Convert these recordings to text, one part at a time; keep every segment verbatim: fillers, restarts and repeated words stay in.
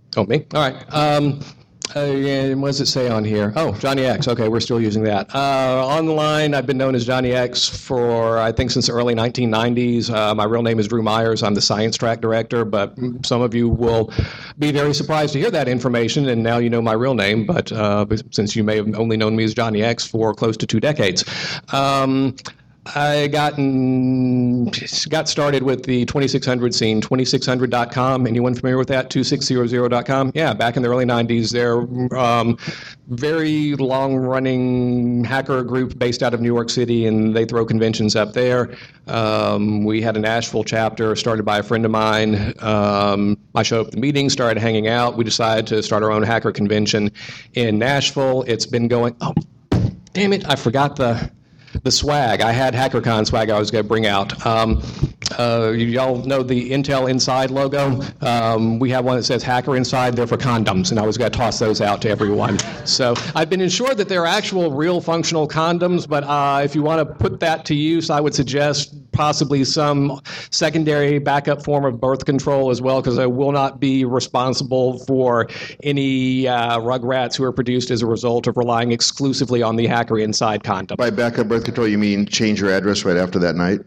Oh, me? All right. Um, uh, and what does it say on here? Oh, Johnny X. Okay, we're still using that. Uh, online, I've been known as Johnny X for, I think, since the early nineteen nineties. Uh, my real name is Drew Myers. I'm the science track director, but some of you will be very surprised to hear that information, and now you know my real name, but uh, since you may have only known me as Johnny X for close to two decades. Um, I got in, got started with the twenty-six hundred scene, twenty-six hundred dot com. Anyone familiar with that? twenty-six hundred dot com? Yeah, back in the early nineties. They're um, very long-running hacker group based out of New York City, and they throw conventions up there. Um, we had a Nashville chapter started by a friend of mine. Um, I showed up at the meeting, started hanging out. We decided to start our own hacker convention in Nashville. It's been going, oh, damn it, I forgot the... The swag. I had HackerCon swag I was going to bring out. Um, uh, y'all know the Intel Inside logo? Um, we have one that says Hacker Inside. They're for condoms, and I was going to toss those out to everyone. So I've been assured that they're actual, real, functional condoms, but uh, if you want to put that to use, I would suggest possibly some secondary backup form of birth control as well, because I will not be responsible for any uh, rugrats who are produced as a result of relying exclusively on the Hacker Inside condom. By backup birth control, you mean change your address right after that night?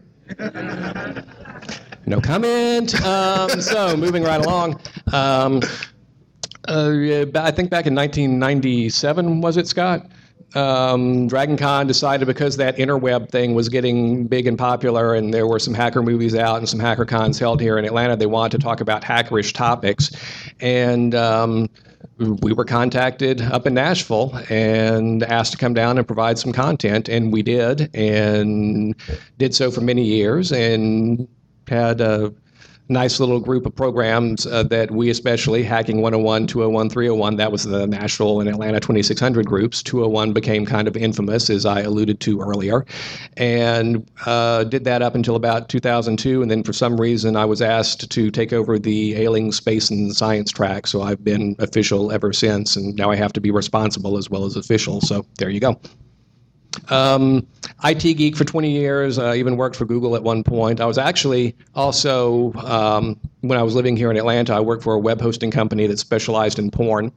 No comment. Um, so moving right along. Um, uh, I think back in nineteen ninety-seven, was it, Scott? Um, DragonCon decided, because that interweb thing was getting big and popular and there were some hacker movies out and some hacker cons held here in Atlanta, they wanted to talk about hackerish topics. And um, we were contacted up in Nashville and asked to come down and provide some content, and we did, and did so for many years, and had a nice little group of programs uh, that we especially, Hacking one oh one, two oh one, three oh one, that was the Nashville and Atlanta twenty-six hundred groups. two oh one became kind of infamous, as I alluded to earlier, and uh, did that up until about two thousand two, and then for some reason I was asked to take over the Ailing Space and Science track, so I've been official ever since, and now I have to be responsible as well as official, so there you go. Um, I T geek for twenty years. I even worked for Google at one point. I was actually also, um, when I was living here in Atlanta, I worked for a web hosting company that specialized in porn.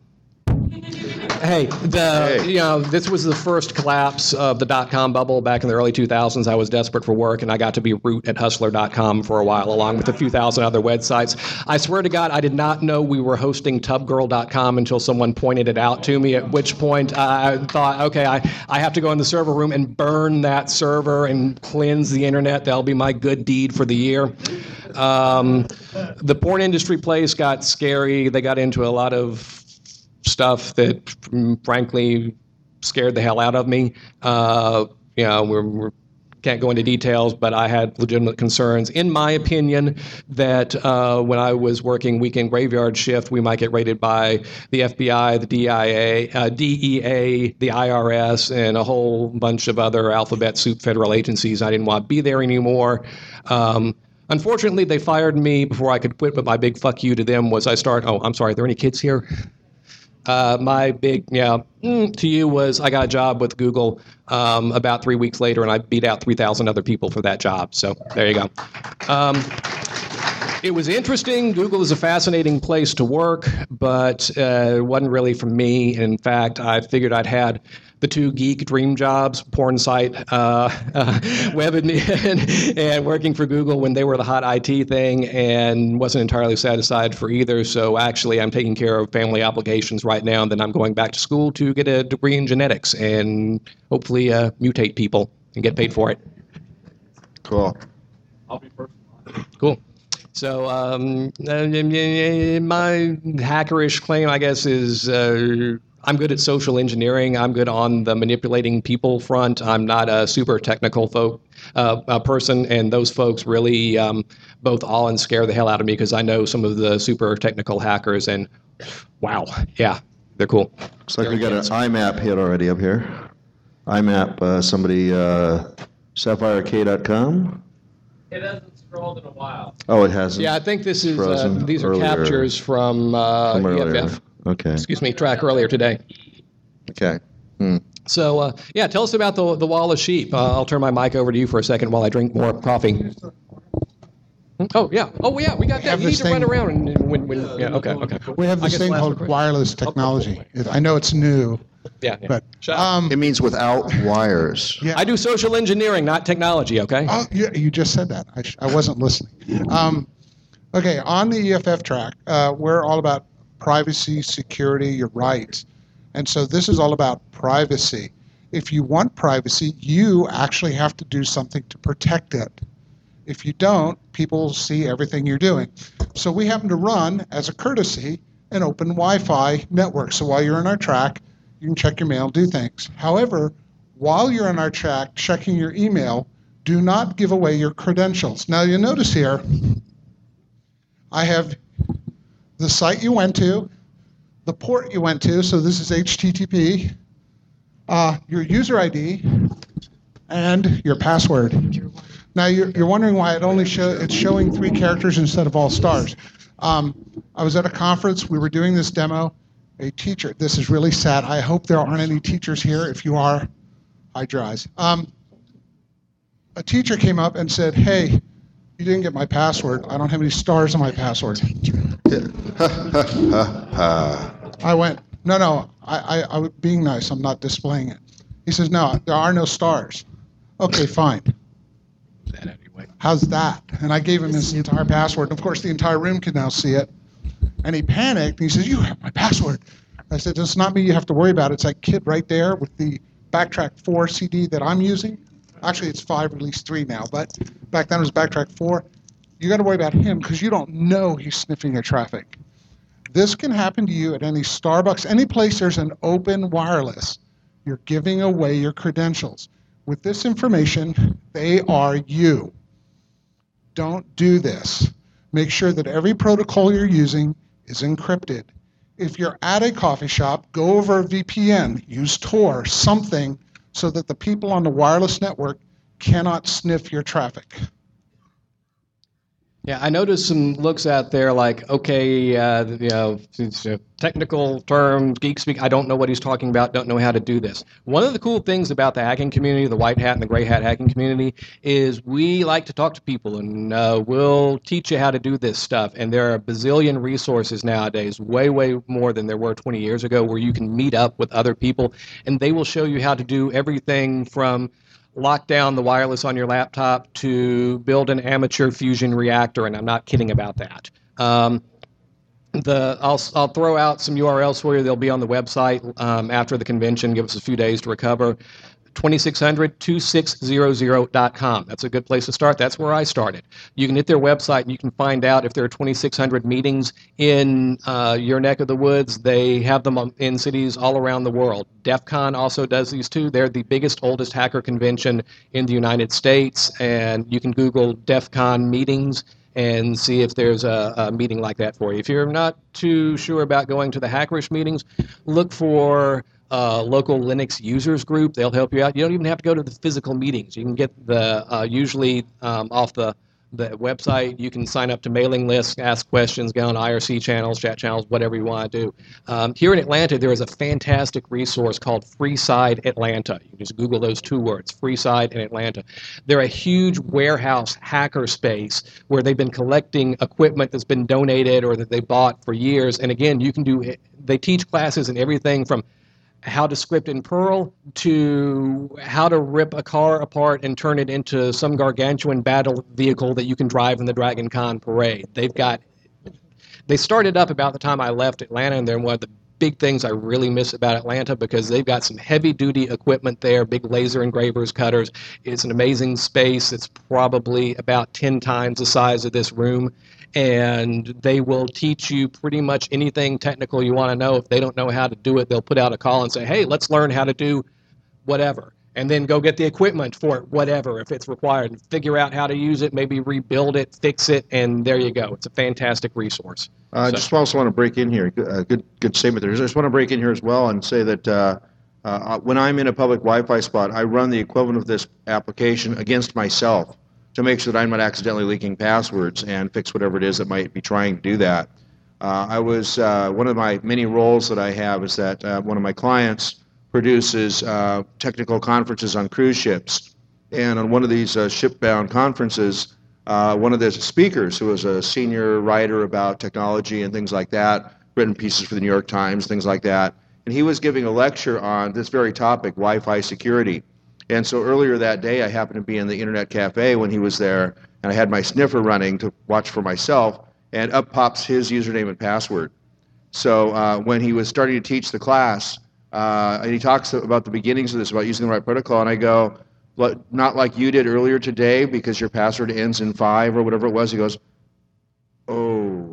Hey, the hey. you know, this was the first collapse of the dot-com bubble back in the early two thousands. I was desperate for work, and I got to be root at hustler dot com for a while, along with a few thousand other websites. I swear to God, I did not know we were hosting tub girl dot com until someone pointed it out to me, at which point I thought, okay, I, I have to go in the server room and burn that server and cleanse the internet. That'll be my good deed for the year. Um, the porn industry place got scary. They got into a lot of stuff that, frankly, scared the hell out of me. Uh, you know, we're, we're can't go into details, but I had legitimate concerns. In my opinion, that uh, when I was working weekend graveyard shift, we might get raided by the F B I, the D I A, uh, D E A, the I R S, and a whole bunch of other alphabet soup federal agencies. I didn't want to be there anymore. Um, unfortunately, they fired me before I could quit, but my big fuck you to them was I start, oh, I'm sorry, are there any kids here? Uh, my big, yeah, mm, to you was I got a job with Google um, about three weeks later, and I beat out three thousand other people for that job. So there you go. Um, it was interesting. Google is a fascinating place to work, but uh, it wasn't really for me. In fact, I figured I'd had the two geek dream jobs, porn site, uh, uh, web admin, and working for Google when they were the hot I T thing, and wasn't entirely satisfied for either. So actually, I'm taking care of family obligations right now, and then I'm going back to school to get a degree in genetics and hopefully uh, mutate people and get paid for it. Cool. I'll be first. Cool. So um, my hackerish claim, I guess, is uh, I'm good at social engineering. I'm good on the manipulating people front. I'm not a super technical folk uh, uh, person, and those folks really um, both awe and scare the hell out of me because I know some of the super technical hackers, and wow, yeah, they're cool. Looks like we got an I MAP hit already up here. I MAP, uh, somebody, uh, sapphire k dot com? It hasn't scrolled in a while. Oh, it hasn't? Yeah, I think this is, uh, these are earlier. captures from, uh, from E F F. Okay. Excuse me, track earlier today. Okay. Hmm. So, uh, yeah, tell us about the the wall of sheep. Uh, I'll turn my mic over to you for a second while I drink more coffee. Oh, yeah. Oh, yeah, we got that. have You need this to run thing- around and and when, when, yeah, okay, okay. We have I this guess thing last called question. wireless technology. It- I know it's new, Yeah, yeah. but Shut up. um, It means without wires. yeah. I do social engineering, not technology, okay? Oh, you, you just said that. I, sh- I wasn't listening. Um, okay, on the E F F track, uh, we're all about privacy, security, your rights. And so this is all about privacy. If you want privacy, you actually have to do something to protect it. If you don't, people will see everything you're doing. So we happen to run, as a courtesy, an open Wi-Fi network. So while you're on our track, you can check your mail, do things. However, while you're on our track checking your email, do not give away your credentials. Now you'll notice here, I have the site you went to, the port you went to, so this is H T T P, uh, your user I D, and your password. Now you're, you're wondering why it only show it's showing three characters instead of all stars. Um, I was at a conference. We were doing this demo. A teacher. This is really sad. I hope there aren't any teachers here. If you are, hide your eyes. Um, a teacher came up and said, "Hey, you didn't get my password. I don't have any stars on my password." I went, "No, no. I, I, I was being nice. I'm not displaying it." He says, "No, there are no stars." Okay, fine. That anyway. How's that? And I gave him his entire password. And of course, the entire room could now see it. And he panicked. And he says, "You have my password." I said, "It's not me you have to worry about. It's that kid right there with the Backtrack four C D that I'm using." Actually, it's five, or at least three now. But back then it was Backtrack four. You got to worry about him because you don't know he's sniffing your traffic. This can happen to you at any Starbucks, any place there's an open wireless. You're giving away your credentials. With this information, they are you. Don't do this. Make sure that every protocol you're using is encrypted. If you're at a coffee shop, go over a V P N, use Tor, something so that the people on the wireless network cannot sniff your traffic. Yeah, I noticed some looks out there like, okay, uh, you know, it's a technical term, geek speak. I don't know what he's talking about. Don't know how to do this. One of the cool things about the hacking community, the white hat and the gray hat hacking community, is we like to talk to people, and uh, we'll teach you how to do this stuff. And there are a bazillion resources nowadays, way, way more than there were twenty years ago, where you can meet up with other people, and they will show you how to do everything from lock down the wireless on your laptop to build an amateur fusion reactor, and I'm not kidding about that. Um, the I'll I'll throw out some U R Ls for you. They'll be on the website um, after the convention. Give us a few days to recover. twenty-six hundred, twenty-six hundred dot com. That's a good place to start. That's where I started. You can hit their website and you can find out if there are twenty-six hundred meetings in uh, your neck of the woods. They have them in cities all around the world. DEF CON also does these too. They're the biggest, oldest hacker convention in the United States, and you can Google DEF CON meetings and see if there's a, a meeting like that for you. If you're not too sure about going to the Hackerish meetings, look for uh, local Linux users group. They'll help you out. You don't even have to go to the physical meetings. You can get the uh, usually um, off the the website. You can sign up to mailing lists, ask questions, go on I R C channels, chat channels, whatever you want to do. Um, here in Atlanta, there is a fantastic resource called Freeside Atlanta. You can just Google those two words, Freeside and Atlanta. They're a huge warehouse hacker space where they've been collecting equipment that's been donated or that they bought for years. And again, you can do, they teach classes in everything from how to script in Perl to how to rip a car apart and turn it into some gargantuan battle vehicle that you can drive in the Dragon Con parade. They've got, they started up about the time I left Atlanta, and they're one of the big things I really miss about Atlanta because they've got some heavy duty equipment there, big laser engravers, cutters. It's an amazing space. It's probably about ten times the size of this room. And they will teach you pretty much anything technical you want to know. If they don't know how to do it, they'll put out a call and say, hey, let's learn how to do whatever. And then go get the equipment for it, whatever, if it's required. And figure out how to use it, maybe rebuild it, fix it, and there you go. It's a fantastic resource. I So- just also want to break in here. Good, uh, good, good statement there. I just want to break in here as well and say that uh, uh, when I'm in a public Wi-Fi spot, I run the equivalent of this application against myself to make sure that I'm not accidentally leaking passwords and fix whatever it is that might be trying to do that. Uh, I was uh, one of my many roles that I have is that uh, one of my clients produces uh, technical conferences on cruise ships, and on one of these uh, shipbound conferences, uh, one of the speakers who was a senior writer about technology and things like that, written pieces for the New York Times, things like that, and he was giving a lecture on this very topic, Wi-Fi security. And so earlier that day, I happened to be in the Internet Cafe when he was there, and I had my sniffer running to watch for myself, and up pops his username and password. So uh, when he was starting to teach the class, uh, and he talks about the beginnings of this, about using the right protocol, and I go, not like you did earlier today because your password ends in five or whatever it was. He goes, oh.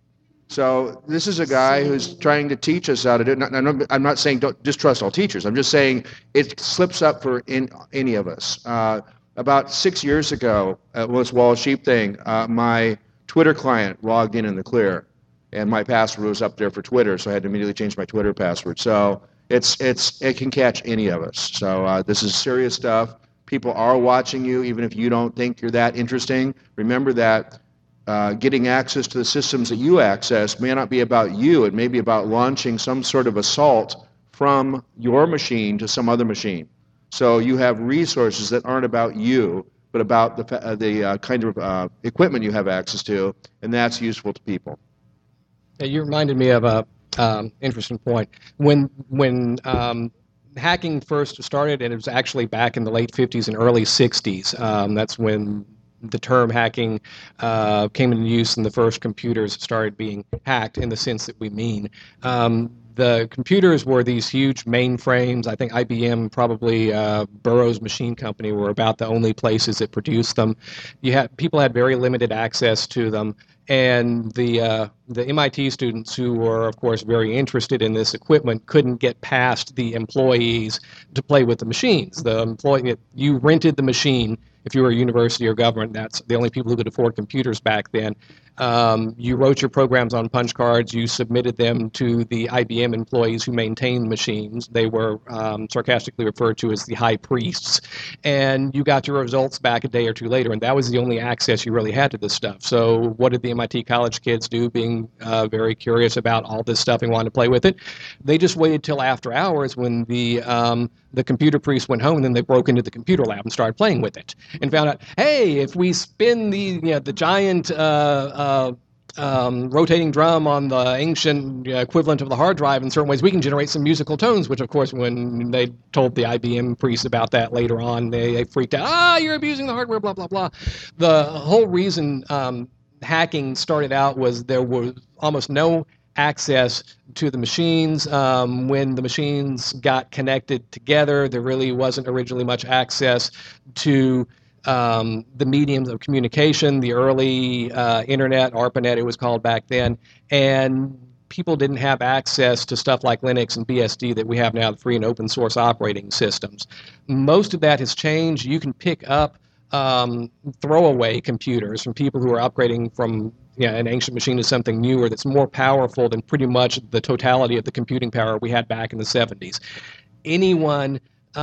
So this is a guy who's trying to teach us how to do it. Not, I'm not saying don't distrust all teachers. I'm just saying it slips up for in, any of us. Uh, about six years ago, at this Wall Sheep thing, uh, my Twitter client logged in in the clear, and my password was up there for Twitter, so I had to immediately change my Twitter password. So it's it's it can catch any of us. So uh, this is serious stuff. People are watching you, even if you don't think you're that interesting. Remember that uh, getting access to the systems that you access may not be about you. It may be about launching some sort of assault from your machine to some other machine. So you have resources that aren't about you, but about the, uh, the uh, kind of uh, equipment you have access to, and that's useful to people. Yeah, you reminded me of a um, interesting point. When when um, hacking first started, and it was actually back in the late fifties and early sixties. Um, that's when the term hacking uh, came into use, and the first computers started being hacked in the sense that we mean. Um, the computers were these huge mainframes. I think I B M, probably uh, Burroughs Machine Company, were about the only places that produced them. You had people had very limited access to them. And the uh, the M I T students, who were, of course, very interested in this equipment, couldn't get past the employees to play with the machines. The employee, you rented the machine if you were a university or government. That's the only people who could afford computers back then. Um, you wrote your programs on punch cards. You submitted them to the I B M employees who maintained machines. They were um, sarcastically referred to as the high priests. And you got your results back a day or two later, and that was the only access you really had to this stuff. So what did the M I T college kids do, being uh, very curious about all this stuff and wanted to play with it? They just waited till after hours when the um, the computer priest went home, and then they broke into the computer lab and started playing with it and found out, hey, if we spin the you know, the giant uh, uh, um, rotating drum on the ancient uh, equivalent of the hard drive in certain ways, we can generate some musical tones, which, of course, when they told the I B M priests about that later on, they, they freaked out. Ah, you're abusing the hardware, blah, blah, blah. The whole reason um, hacking started out was there was almost no access to the machines. Um, when the machines got connected together, there really wasn't originally much access to um, the mediums of communication, the early uh, internet, ARPANET it was called back then, and people didn't have access to stuff like Linux and B S D that we have now, the free and open source operating systems. Most of that has changed. You can pick up um, throwaway computers from people who are upgrading from yeah, an ancient machine to something newer that's more powerful than pretty much the totality of the computing power we had back in the seventies. Anyone,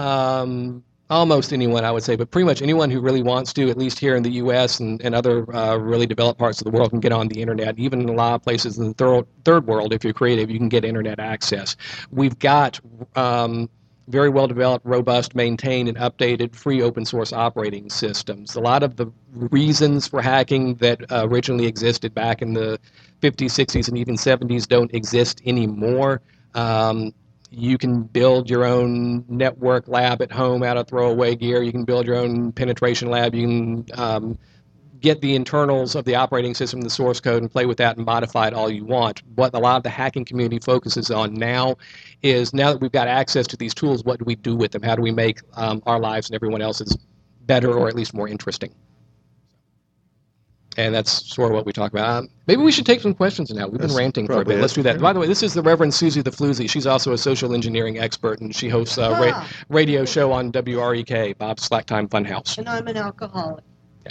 um, almost anyone, I would say, but pretty much anyone who really wants to, at least here in the U S and, and other uh, really developed parts of the world, can get on the internet. Even in a lot of places in the third, third world, if you're creative, you can get internet access. We've got um, very well-developed, robust, maintained, and updated free open-source operating systems. A lot of the reasons for hacking that uh, originally existed back in the fifties, sixties, and even seventies don't exist anymore. Um, you can build your own network lab at home out of throwaway gear. You can build your own penetration lab. You can um, get the internals of the operating system, the source code, and play with that and modify it all you want. What a lot of the hacking community focuses on now is, now that we've got access to these tools, what do we do with them? How do we make um, our lives and everyone else's better, or at least more interesting? And that's sort of what we talk about. Um, maybe we should take some questions now. We've been That's ranting for a bit. probably Let's it. do that. Yeah. By the way, this is the Reverend Susie the Floozy. She's also a social engineering expert, and she hosts a ra- Ah. radio show on W R E K, Bob's Slack Time Funhouse. And I'm an alcoholic.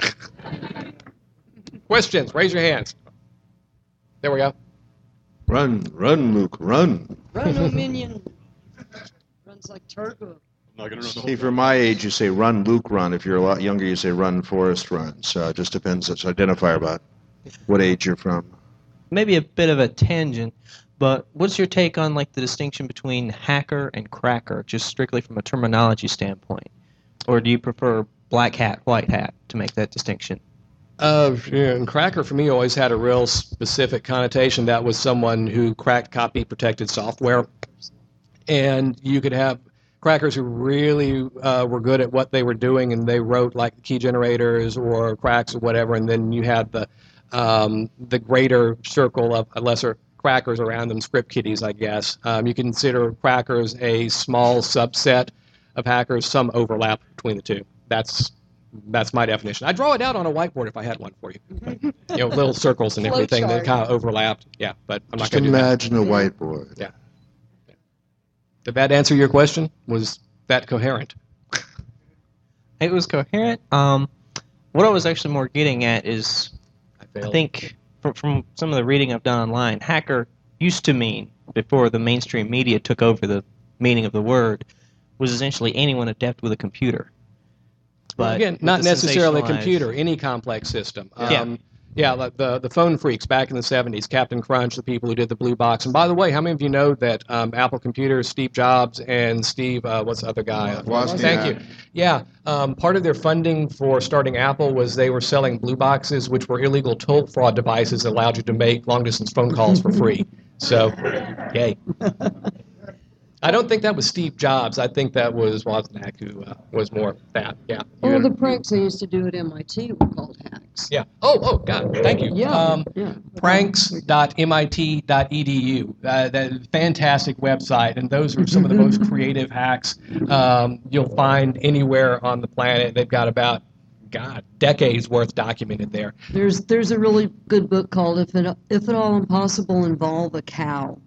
Questions? Raise your hands. There we go. Run, run, Luke, run. Run, O minion. Runs like Turbo. See, for my age, you say run, Luke, run. If you're a lot younger, you say run, Forrest, run. So it just depends. It's an identifier about what age you're from. Maybe a bit of a tangent, but what's your take on like the distinction between hacker and cracker, just strictly from a terminology standpoint? Or do you prefer black hat, white hat to make that distinction? Uh, yeah, and cracker for me always had a real specific connotation. That was someone who cracked copy protected software. And you could have crackers who really uh, were good at what they were doing, and they wrote like key generators or cracks or whatever. And then you had the um, the greater circle of lesser crackers around them, script kiddies, I guess. Um, you can consider crackers a small subset of hackers, some overlap between the two. That's that's my definition. I'd draw it out on a whiteboard if I had one for you. You know, little circles and everything that kind of overlapped. Yeah, but I'm not Just going to do that. imagine a whiteboard. Yeah. Did that answer your question? Was that coherent? It was coherent. Um, what I was actually more getting at is, I failed. I think from, from some of the reading I've done online, hacker used to mean, before the mainstream media took over the meaning of the word, was essentially anyone adept with a computer. But Again, with not the necessarily a sensationalized- computer, any complex system. Yeah. Um, yeah, like the, the phone freaks back in the seventies, Captain Crunch, the people who did the blue box. And by the way, how many of you know that um, Apple Computers, Steve Jobs and Steve, uh, what's the other guy? Uh, Wozniak. Thank you. Yeah, um, part of their funding for starting Apple was they were selling blue boxes, which were illegal toll fraud devices that allowed you to make long-distance phone calls for free. So, yay. I don't think that was Steve Jobs. I think that was Wozniak who uh, was more that. Yeah. All the pranks they used to do at M I T were called hacks. Yeah. Oh, oh, God. Thank you. Yeah. Um, yeah. pranks dot M I T dot E D U. Uh, that fantastic website, and those are some of the most creative hacks um, you'll find anywhere on the planet. They've got about, God, decades worth documented there. There's there's a really good book called If It If At All Impossible Involve a Cow.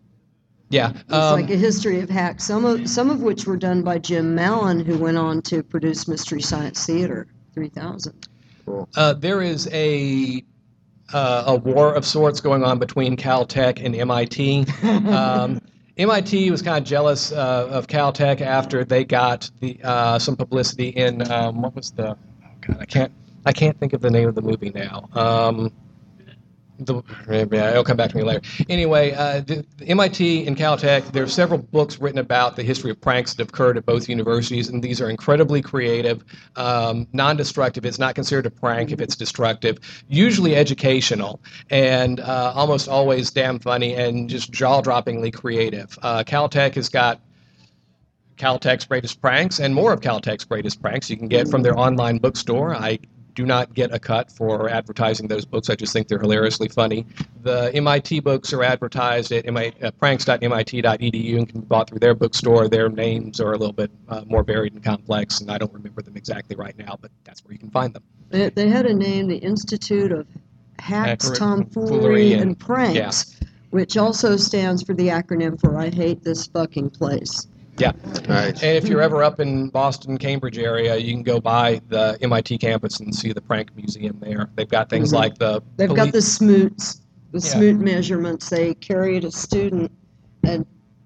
Yeah. It's Um, like a history of hacks, some of some of which were done by Jim Mallon, who went on to produce Mystery Science Theater three thousand. uh, there is a uh, a war of sorts going on between Caltech and M I T. Um, M I T was kind of jealous uh, of Caltech after they got the uh, some publicity in um, what was the oh God I can't I can't think of the name of the movie now. Um, the, yeah, it'll come back to me later. Anyway, uh, the, the M I T and Caltech, there are several books written about the history of pranks that have occurred at both universities, and these are incredibly creative, um, non-destructive. It's not considered a prank if it's destructive, usually educational, and uh, almost always damn funny and just jaw-droppingly creative. Uh, Caltech has got Caltech's Greatest Pranks and more of Caltech's Greatest Pranks you can get from their online bookstore. I do not get a cut for advertising those books. I just think they're hilariously funny. The M I T books are advertised at M I, uh, pranks dot M I T dot E D U and can be bought through their bookstore. Their names are a little bit uh, more varied and complex, and I don't remember them exactly right now, but that's where you can find them. They, they had a name, the Institute of Hacks, Accurate Tomfoolery, Foolery and- and Pranks, which also stands for the acronym for I Hate This Fucking Place. Yeah. Right. And if you're ever up in Boston, Cambridge area, you can go by the M I T campus and see the prank museum there. They've got things Mhm. like the They've poli- got the smoots, the Yeah. smoot measurements. They carried a student and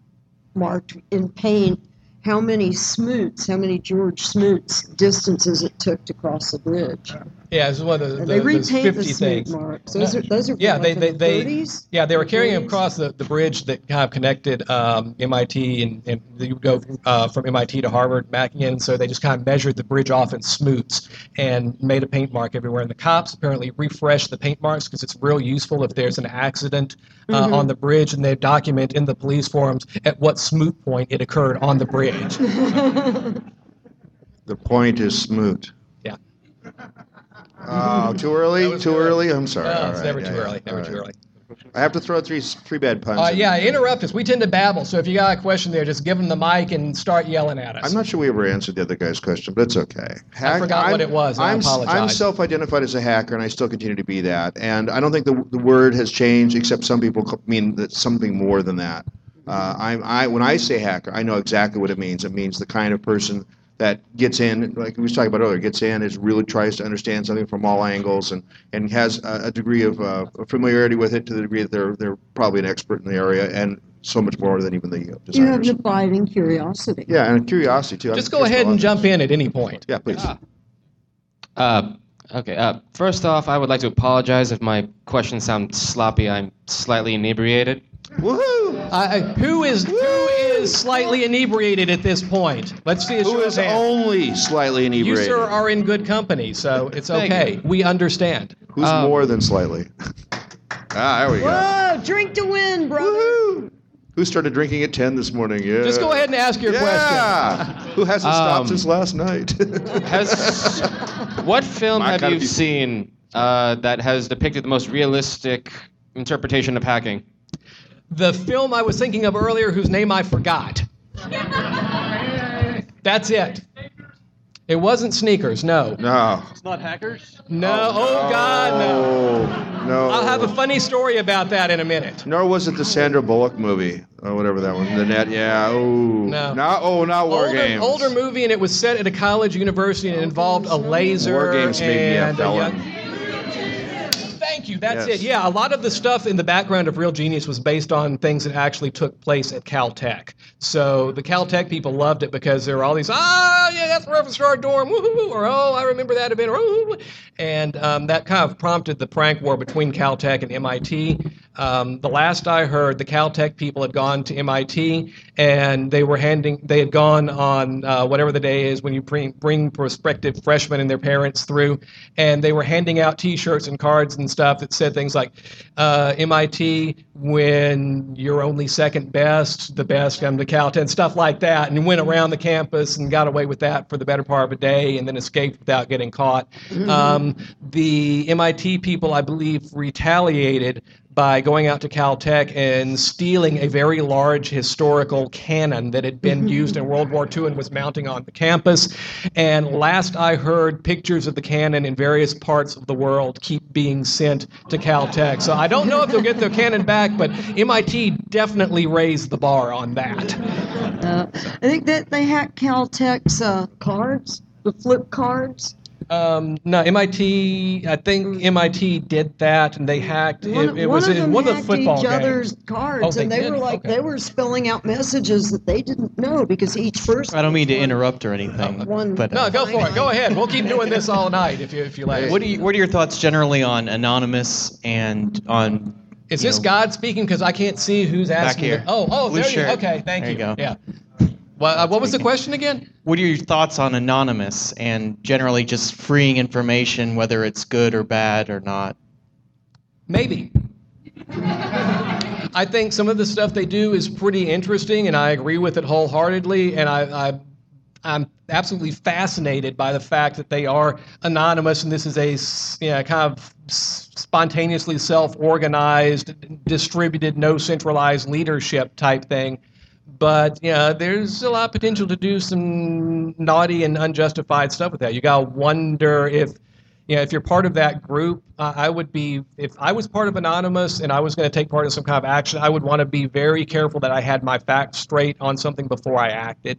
marked in paint how many smoots, how many George Smoots distances it took to cross the bridge. yeah, it's one of the, And the they those repaint the fifty smoot things. marks. Those No. are those are Yeah, from, they- like, they- in the they- thirties. Yeah, they were carrying him forties. across the, the bridge that kind of connected um, M I T and, and you would go uh, from M I T to Harvard back again. So they just kind of measured the bridge off in smoots and made a paint mark everywhere. And the cops apparently refresh the paint marks because it's real useful if there's an accident uh, Mhm. on the bridge, and they document in the police forums at what smoot point it occurred on the bridge. The point is smoot. Yeah. Oh, too early? That was Too good. early? I'm sorry. No, All it's right, never yeah, too yeah. early. Never All too right. early. I have to throw three three bad puns. Uh, in. yeah, interrupt us. We tend to babble, so if you got a question there, just give them the mic and start yelling at us. I'm not sure we ever answered the other guy's question, but it's okay. I forgot what it was, and I I'm, apologize. I'm self-identified as a hacker, and I still continue to be that. And I don't think the, the word has changed, except some people co- mean that something more than that. Uh, I, I, when I say hacker, I know exactly what it means. It means the kind of person that gets in, like we was talking about earlier, gets in, is really tries to understand something from all angles, and, and has a, a degree of uh, familiarity with it to the degree that they're they're probably an expert in the area, and so much more than even the uh, You have designers. an abiding curiosity. Yeah, and curiosity too. Just I'm go curious ahead about and others. jump in at any point. Yeah, please. Uh, okay. Uh, first off, I would like to apologize if my questions sound sloppy. I'm slightly inebriated. Woohoo! I, I- who is who is slightly inebriated at this point? Let's see a Who show is of hands. only slightly You, inebriated? sir, are in good company, so it's Thank okay. We understand. Who's Um, more than slightly? ah, there we go. Whoa, drink to win, brother. Woohoo! Who started drinking at ten this morning? Yeah. Just go ahead and ask your yeah. Who hasn't stopped Um, since last night? Has what film I have gotta you be- seen uh, that has depicted the most realistic interpretation of hacking? The film I was thinking of earlier, whose name I forgot. That's it. It wasn't Sneakers, no. no. It's not hackers. No, oh, God, no. Oh, no. I'll have a funny story about that in a minute. Nor was it the Sandra Bullock movie, or whatever that one. The net, yeah. Oh, No. Not, oh, not War older, Games. older movie, and it was set at a college university, and it involved a laser. War Games made me a and felon. young- Thank you. That's Yes. it. Yeah, a lot of the stuff in the background of Real Genius was based on things that actually took place at Caltech. So the Caltech people loved it because there were all these, ah, yeah, that's a reference to our dorm, woohoo, or oh, I remember that event, or oh, and um, that kind of prompted the prank war between Caltech and M I T. Um, the last I heard, the Caltech people had gone to M I T and they were handing, they had gone on uh, whatever the day is when you bring, bring prospective freshmen and their parents through, and they were handing out T-shirts and cards and stuff that said things like, uh, M I T, when you're only second best, the best come to Caltech, and stuff like that, and went around the campus and got away with that for the better part of a day and then escaped without getting caught. Um, the M I T people, I believe, retaliated by going out to Caltech and stealing a very large historical cannon that had been used in World War Two and was mounting on the campus. And last I heard, pictures of the cannon in various parts of the world keep being sent to Caltech. So I don't know if they'll get their cannon back, but M I T definitely raised the bar on that. Uh, I think that they hacked Caltech's uh, cards, the flip cards. Um, no, M I T, I think M I T did that, and they hacked. One, It, it one was of in them one of the hacked football each games. other's cards, Oh, they and they did? were like Okay. they were spelling out messages that they didn't know because each person. I don't mean to was interrupt or anything, One- but No, uh, go for it. Go ahead. We'll keep doing this all night if you if you like. what do you, what are your thoughts generally on anonymous and on? Is you this know, God speaking? Because I can't see who's asking. here. it. Oh, oh, Blue there you. shirt. Okay, thank There you. you go. Yeah. Well, uh, what was the question again? What are your thoughts on anonymous and generally just freeing information, whether it's good or bad or not? Maybe. I think some of the stuff they do is pretty interesting, and I agree with it wholeheartedly. And I, I, I'm absolutely fascinated by the fact that they are anonymous, and this is a s- you know, kind of s- spontaneously self-organized, distributed, no centralized leadership type thing. But you know, there's a lot of potential to do some naughty and unjustified stuff with that. You gotta wonder if, you know, if you're part of that group. Uh, I would be, if I was part of Anonymous and I was going to take part in some kind of action, I would want to be very careful that I had my facts straight on something before I acted.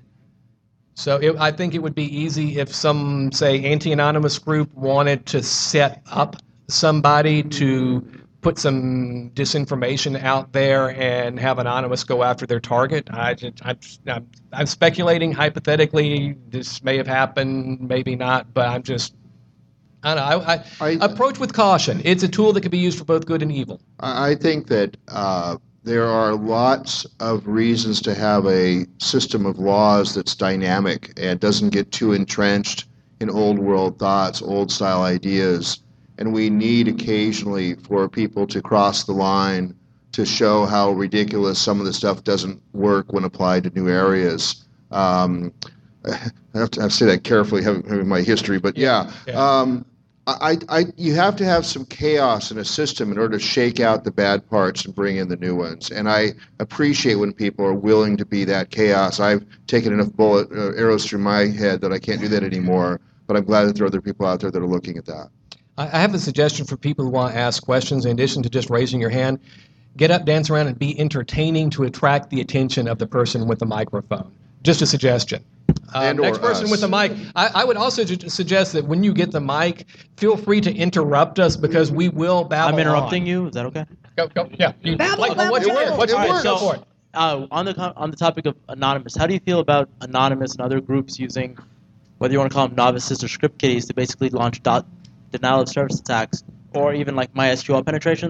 So it, I think it would be easy if some, say, anti-anonymous group wanted to set up somebody to put some disinformation out there and have Anonymous go after their target. I just, I, I'm, I'm speculating hypothetically. This may have happened, maybe not, but I'm just, I don't know. I, I, I- approach with caution. It's a tool that can be used for both good and evil. I I think that uh, there are lots of reasons to have a system of laws that's dynamic and doesn't get too entrenched in old world thoughts, old style ideas. And we need occasionally for people to cross the line to show how ridiculous some of the stuff doesn't work when applied to new areas. Um, I have to, I have to say that carefully, having, having my history, but yeah. Yeah. Um, I, I, you have to have some chaos in a system in order to shake out the bad parts and bring in the new ones. And I appreciate when people are willing to be that chaos. I've taken enough bullet uh, arrows through my head that I can't do that anymore. But I'm glad that there are other people out there that are looking at that. I I have a suggestion for people who want to ask questions in addition to just raising your hand. Get up, dance around, and be entertaining to attract the attention of the person with the microphone. Just a suggestion. Uh, And or next person us. with the mic. I, I would also ju- suggest that when you get the mic, feel free to interrupt us because we will babble I'm interrupting on. you. Is that okay? Go, go, yeah. You, Babble, like, babble, what you babble. did. What you It did. works. Go for it. Uh, on the co- on the topic of anonymous, how do you feel about anonymous and other groups using, whether you want to call them novices or script kiddies, to basically launch dot, denial of service attacks, or even like MySQL penetrations?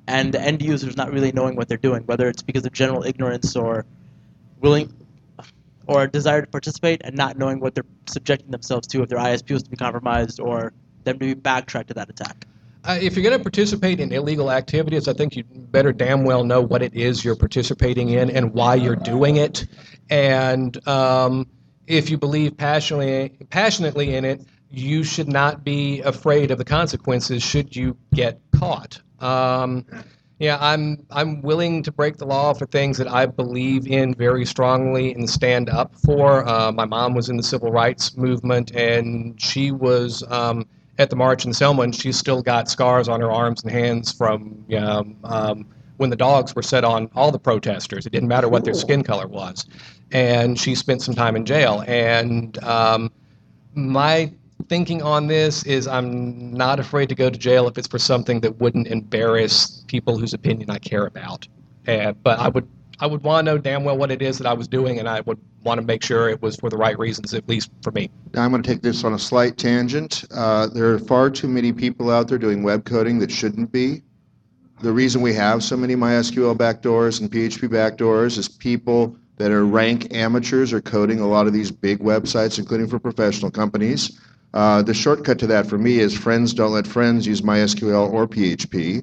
and the end users not really knowing what they're doing, whether it's because of general ignorance or willing or a desire to participate and not knowing what they're subjecting themselves to, if their I S P was to be compromised or them to be backtracked to that attack. Uh, if you're going to participate in illegal activities, I think you better damn well know what it is you're participating in and why you're doing it. And um, if you believe passionately, passionately in it, you should not be afraid of the consequences should you get caught. Um, yeah, I'm I'm willing to break the law for things that I believe in very strongly and stand up for. Uh, my mom was in the civil rights movement, and she was um, at the march in Selma, and she's still got scars on her arms and hands from um, um, when the dogs were set on all the protesters. It didn't matter what their skin color was. And she spent some time in jail. And um, my thinking on this is I'm not afraid to go to jail if it's for something that wouldn't embarrass people whose opinion I care about. Uh, but I would I would want to know damn well what it is that I was doing, and I would want to make sure it was for the right reasons, at least for me. Now I'm going to take this on a slight tangent. Uh, there are far too many people out there doing web coding that shouldn't be. The reason we have so many MySQL backdoors and P H P backdoors is people that are rank amateurs are coding a lot of these big websites, including for professional companies. Uh, the shortcut to that for me is friends don't let friends use MySQL or P H P.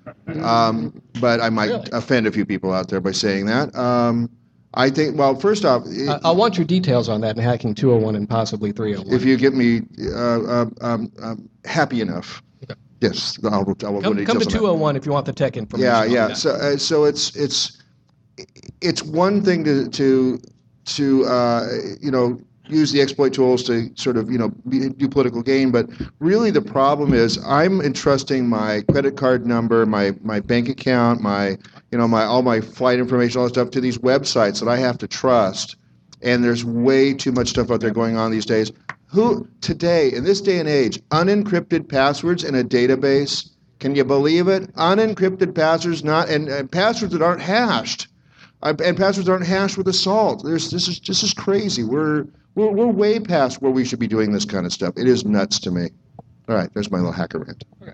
Um, but I might Really? offend a few people out there by saying that. Um, I think, well, first off, I, I want your details on that in Hacking two oh one and possibly three oh one. if you get me uh, uh, um, um, happy enough, Okay. yes, I'll, I will go Come, into come to details on that. two oh one if you want the tech information. Yeah, on yeah. that. So, uh, so it's it's it's one thing to to to uh, you know use the exploit tools to sort of you know be, do political gain, but really the problem is I'm entrusting my credit card number, my my bank account, my you know my all my flight information, all that stuff to these websites that I have to trust, and there's way too much stuff out there going on these days. Who today in this day and age, unencrypted passwords in a database? Can you believe it? Unencrypted passwords, not and, and passwords that aren't hashed, uh, and passwords that aren't hashed with assault. There's this is this is crazy. We're we're we're way past where we should be doing this kind of stuff. It is nuts to me. All right, there's my little hacker rant. This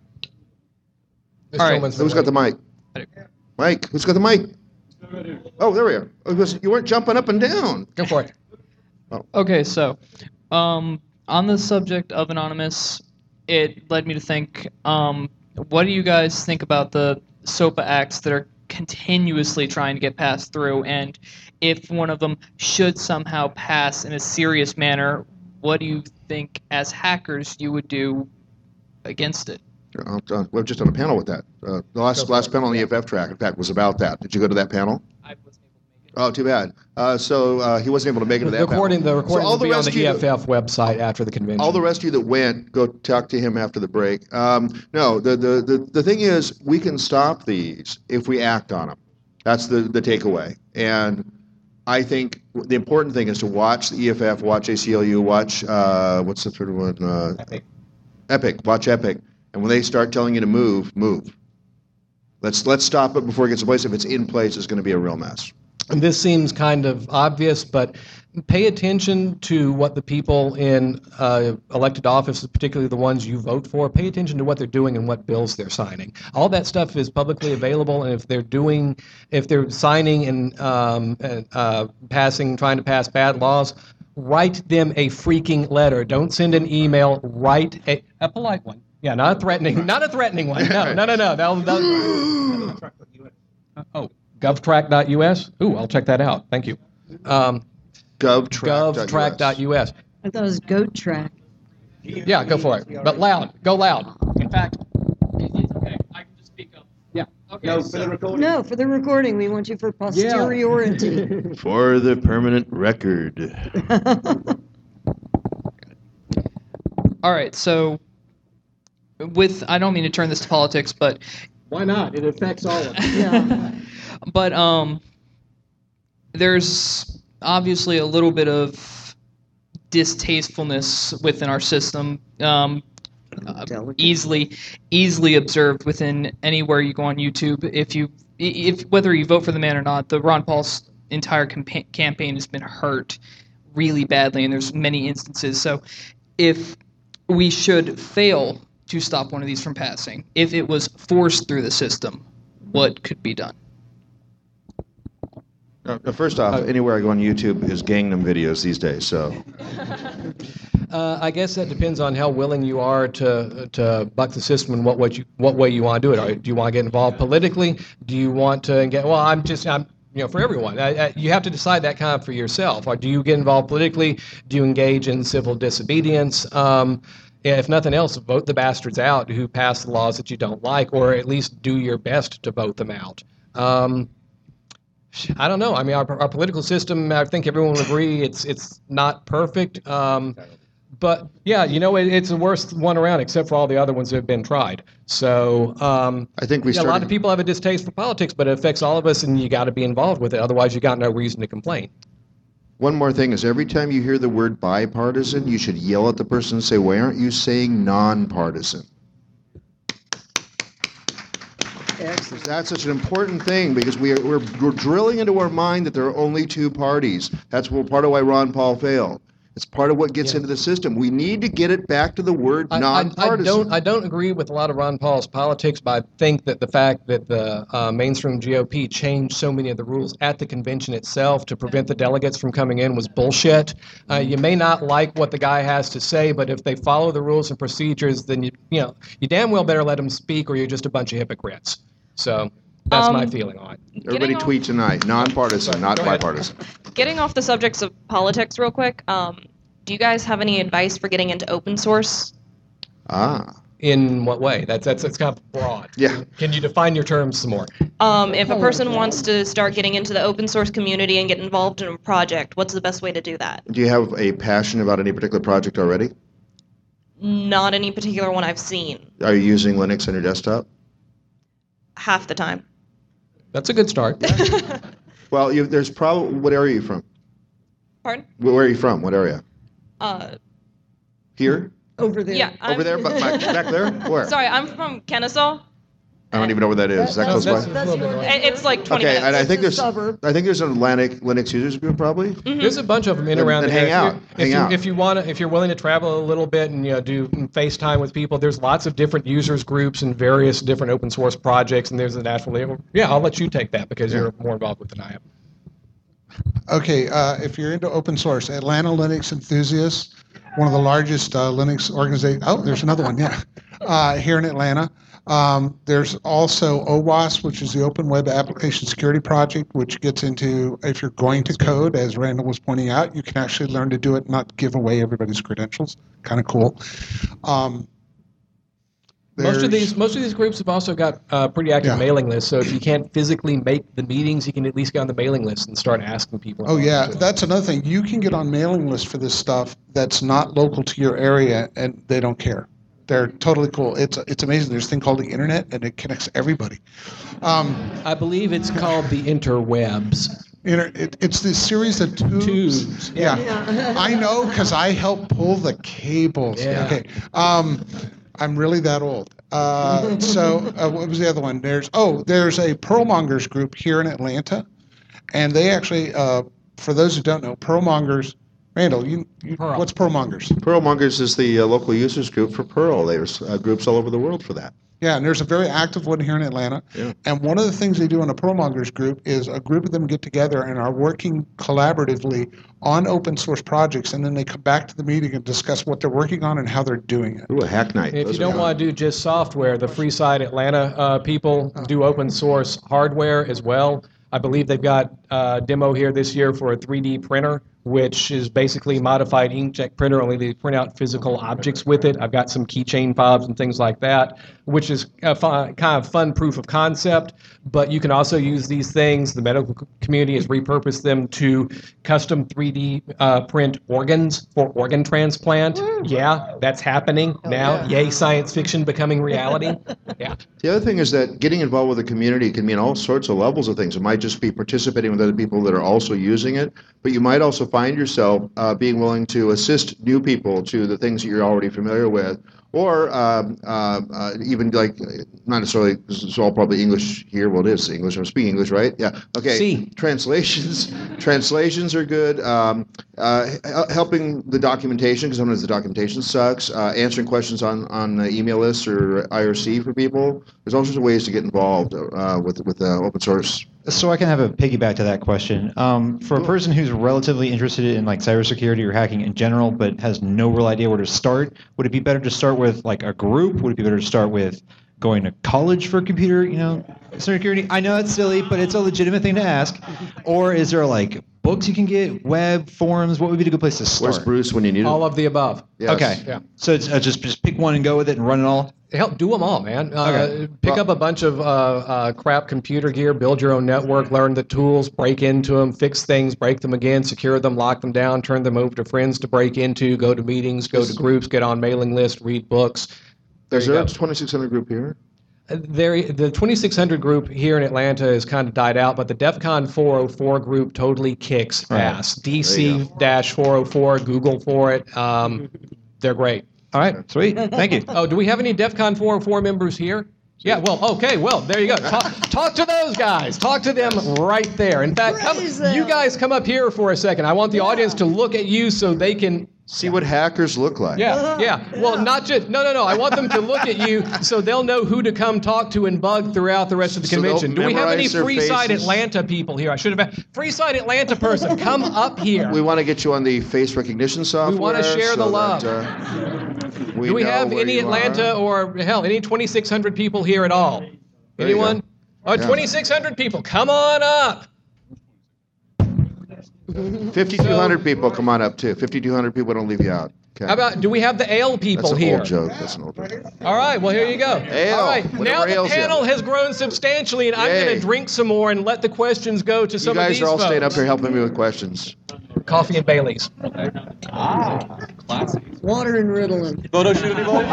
All right. gentleman's Who's got the mic? Mike, who's got the mic? Oh, there we are. Oh, it was- you weren't jumping up and down. Go for it. Okay, so um, on the subject of Anonymous, it led me to think, um, what do you guys think about the SOPA acts that are continuously trying to get passed through? And if one of them should somehow pass in a serious manner, what do you think as hackers you would do against it? Uh, uh, we're just on a panel with that. Uh, the last last panel on the E F F track, in fact, was about that. Did you go to that panel? I wasn't able to make it. Oh, too bad. Uh, so uh, he wasn't able to make it to The that recording, the panel. recording so all will the be on rest the of you E that- F F website after the convention. All the rest of you that went, go talk to him after the break. Um, no, the, the, the, the thing is, we can stop these if we act on them. That's the, the takeaway. And I think the important thing is to watch the E F F, watch A C L U, watch, uh, what's the third one? Uh, Epic. Epic, watch Epic. And when they start telling you to move, move. Let's let's stop it before it gets in place. If it's in place, it's going to be a real mess. And this seems kind of obvious, but pay attention to what the people in uh, elected office, particularly the ones you vote for, pay attention to what they're doing and what bills they're signing. All that stuff is publicly available, and if they're doing, if they're signing and, um, and uh, passing, trying to pass bad laws, write them a freaking letter. Don't send an email. Write a, a polite one. Yeah, not a threatening, not a threatening one. No, no, no, no. That'll, that'll, oh, govtrack dot U S? Ooh, I'll check that out. Thank you. Um, GovTrack. govtrack dot U S. I thought it was goat track. Yeah, go for it. But loud. Go loud. In fact, It's okay. I can just speak up. yeah. Okay. No, so, for the recording. No, for the recording, we want you for posteriority. For the permanent record. All right, so with I don't mean to turn this to politics, but Why not? It affects all of us. Yeah. but um, there's obviously a little bit of distastefulness within our system, um, uh, Delicate. easily easily observed within anywhere you go on YouTube. If you if whether you vote for the man or not, the Ron Paul's entire campa- campaign has been hurt really badly, and there's many instances. So if we should fail to stop one of these from passing, if it was forced through the system, what could be done? Uh, first off, anywhere I go on YouTube is Gangnam videos these days. So Uh, I guess that depends on how willing you are to to buck the system and what what you what way you want to do it. Or do you want to get involved politically? Do you want to get? Well, I'm just I'm you know for everyone. I, I, you have to decide that kind of for yourself. Or do you get involved politically? Do you engage in civil disobedience? Um, if nothing else, vote the bastards out who pass the laws that you don't like, or at least do your best to vote them out. Um, I don't know. I mean, our, our political system, I think everyone will agree, it's it's not perfect. Um, but yeah, you know, it, it's the worst one around, except for all the other ones that have been tried. So um, I think we yeah, a started. lot of people have a distaste for politics, but it affects all of us, and you got to be involved with it. Otherwise, you got no reason to complain. One more thing is every time you hear the word bipartisan, you should yell at the person and say, "Why aren't you saying nonpartisan?" Excellent. That's such an important thing because we are, we're, we're drilling into our mind that there are only two parties. That's what, part of why Ron Paul failed. It's part of what gets Yeah. into the system. We need to get it back to the word I, I, I nonpartisan. don't. I don't agree with a lot of Ron Paul's politics, but I think that the fact that the uh, mainstream G O P changed so many of the rules at the convention itself to prevent the delegates from coming in was bullshit. Uh, you may not like what the guy has to say, but if they follow the rules and procedures, then you you know you damn well better let them speak, or you're just a bunch of hypocrites. So that's my Um, feeling on it. Everybody Getting tweet tonight. Nonpartisan, not Go ahead. bipartisan. Getting off the subjects of politics real quick, um, do you guys have any advice for getting into open source? Ah. In what way? That's that's that's kind of broad. Yeah. Can you define your terms some more? Um, if a person wants to start getting into the open source community and get involved in a project, what's the best way to do that? Do you have a passion about any particular project already? Not any particular one I've seen, Are you using Linux on your desktop? half the time. That's a good start. Well, you, there's probably. What area are you from? Pardon? Where are you from? What area? Uh, Here? Over there. yeah. I'm, Over there? Back, back there? Where? Sorry, I'm from Kennesaw. I don't even know where that is. Is that That's- close that's- by? That's your It- It's like twenty Okay, and minutes. I think It's a there's suburb. I think there's an Atlantic Linux users group probably. Mhm. There's a bunch of them in Then- around then the hang area. out, If hang you, out. if you want to, if you're willing to travel a little bit and you know do FaceTime with people, there's lots of different users groups and various different open source projects. And there's a natural. Yeah, I'll let you take that because Yeah. you're more involved with than I am. Okay, uh, if you're into open source, Atlanta Linux Enthusiasts, one of the largest uh, Linux organizations. Oh, there's another one, yeah, uh, here in Atlanta. Um, there's also O W A S P, which is the Open Web Application Security Project, which gets into if you're going to code, as Randall was pointing out, you can actually learn to do it, not give away everybody's credentials. Kind of cool. Um, Most of there's- these most of these groups have also got uh, pretty active Yeah. mailing lists. So if you can't physically make the meetings, you can at least get on the mailing list and start asking people. Oh about yeah, it. that's another thing. You can get on mailing lists for this stuff that's not local to your area, and they don't care. They're totally cool. It's it's amazing. There's a thing called the internet, and it connects everybody. Um, I believe it's called the interwebs. inter, it, it's this series of tubes. Tubes, Yeah, Yeah. I know because I helped pull the cables. Yeah. Okay. Um, I'm really that old. Uh, so uh, what was the other one? There's oh, there's a Pearlmongers group here in Atlanta, and they actually, uh, for those who don't know, Pearlmongers. Randall, you, you Pearl. what's Pearlmongers? Pearlmongers is the uh, local users group for Perl. There's uh, groups all over the world for that. Yeah, and there's a very active one here in Atlanta. Yeah. And one of the things they do in a Pearlmongers group is a group of them get together and are working collaboratively on open source projects, and then they come back to the meeting and discuss what they're working on and how they're doing it. Ooh, a hack night. If Those you are don't fun. want to do just software, the Free Side Atlanta uh, people do open source hardware as well. I believe they've got a demo here this year for a three D printer, which is basically modified inkjet printer, only they print out physical objects with it. I've got some keychain fobs and things like that, which is a fun, kind of fun proof of concept. But you can also use these things. The medical community has repurposed them to custom three D uh, print organs for organ transplant. Yeah, that's happening now. Yay, science fiction becoming reality. Yeah. The other thing is that getting involved with the community can mean all sorts of levels of things. It might just be participating with other people that are also using it, but you might also find yourself uh, being willing to assist new people to the things that you're already familiar with, or um, uh, uh, even like, not necessarily, this is all probably English here, well it is English, I'm speaking English, right? Yeah, okay. See. Translations Translations are good. Um, uh, h- helping the documentation, because sometimes the documentation sucks. Uh, answering questions on on the email lists or I R C for people. There's all sorts of ways to get involved uh, with with uh, open source. So I can have a piggyback to that question. Um, for a person who's relatively interested in like cybersecurity or hacking in general, but has no real idea where to start, would it be better to start with like a group? Would it be better to start with going to college for computer, you know, security? I know it's silly, but it's a legitimate thing to ask. Or is there like books you can get, web, forums? What would be a good place to start? Where's Bruce when you need him? All of the above. Yes. Okay. Yeah. So it's, uh, just just pick one and go with it and run it all. Help do them all, man. Uh, Okay. Pick Well- up a bunch of uh, uh, crap computer gear, build your own network, learn the tools, break into them, fix things, break them again, secure them, lock them down, turn them over to friends to break into, go to meetings, go to groups, get on mailing lists, read books. There Is you there go. a twenty-six hundred group here? Uh, There, the twenty-six hundred group here in Atlanta has kind of died out, but the DEF CON four oh four group totally kicks Right. ass. D C four oh four, Google for it. Um, they're great. All right, sweet. Thank you. Oh, do we have any DEF CON four oh four members here? Yeah, well, okay, well, there you go. Talk, talk to those guys. Talk to them right there. In fact, come, Praise them. you guys come up here for a second. I want the audience to look at you so they can. See what hackers look like. Yeah, yeah. Well, not just. No, no, no. I want them to look at you so they'll know who to come talk to and bug throughout the rest of the So they'll convention. Do we have any memorize their Freeside faces? Atlanta people here? I should have. Freeside Atlanta person, come up here. We want to get you on the face recognition software. wanna share the so love. That, uh, we Do we know have where any you Atlanta are. or hell any twenty-six hundred people here at all? There you Anyone? go. Oh, Yeah. twenty-six hundred people. Come on up. fifty-two hundred people, come on up too. fifty-two hundred people, don't leave you out. Okay. How about, do we have the ale people That's an here? old joke. That's an old joke. All right, well, here you go. Ale, All right, whatever now the ails you. panel has grown substantially, and I'm Yay. going to drink some more and let the questions go to You some of guys these are all folks. staying up here helping me with questions. Coffee and Bailey's. Water and Ritalin. Photo shoot, anybody?